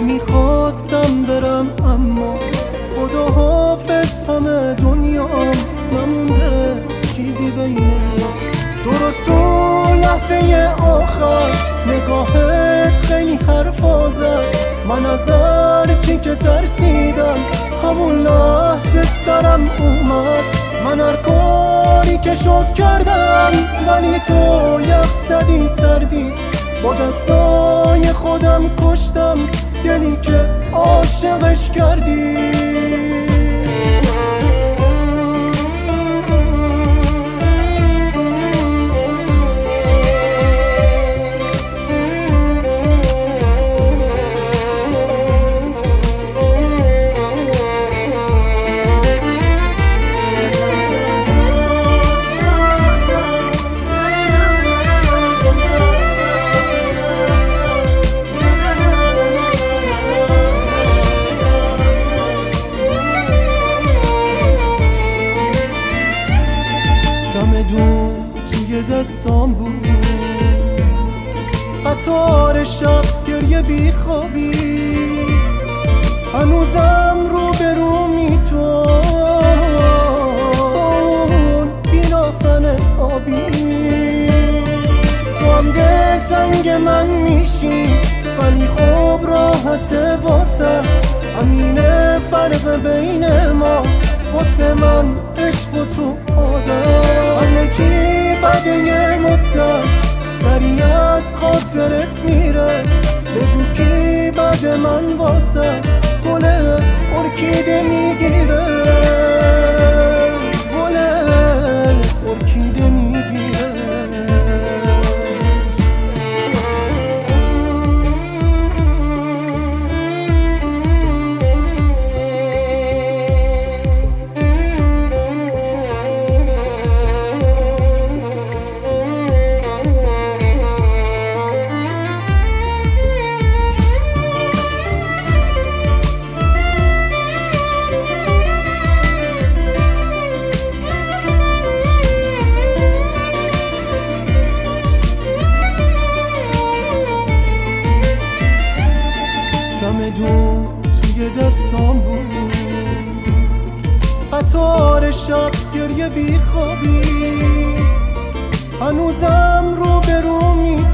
نمیخواستم برم اما خدا حافظ همه دنیام نمونده چیزی بین ما. درست تو لحظه آخر نگاهت خیلی حرفا زد، من از هرچی که ترسیدم همون لحظه سرم اومد. من هر کاری که شد کردم ولی تو یخ زدی سردی، با دستای خودم کشتم دلی که عاشقش کردی. دو توی دستام بود، قطار شب گریه بی خوابی، هنوزم رو به رو میتون بیراهن آبی. تو هم دلتنگ من میشی ولی خوب راحت واسه، همینه فرق بین ما واسه من عشق و تو آدم. همه چی بعد یه مدت سریع از خاطرت میره، بگو کی بعد من واسه گل ارکیده میگیره، گل ارکیده میگیره. دو توی دستام بود، قطار شب گریه بی خوابی، هنوزم رو به رو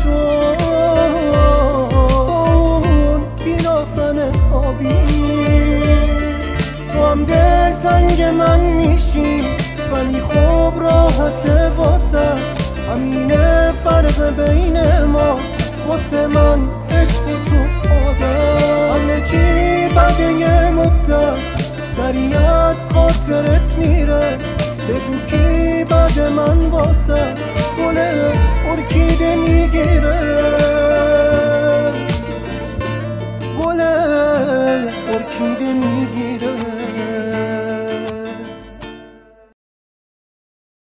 میتون بیراهن آبی. تو هم دلتنگ من میشی ولی خوب راحت واسه، همینه فرق بین ما واسه من عشق و تو آدم. همه چی بعد یه مدت سریع از خاطرت میره، بگو کی بعد من واسه گل ارکیده میگیره.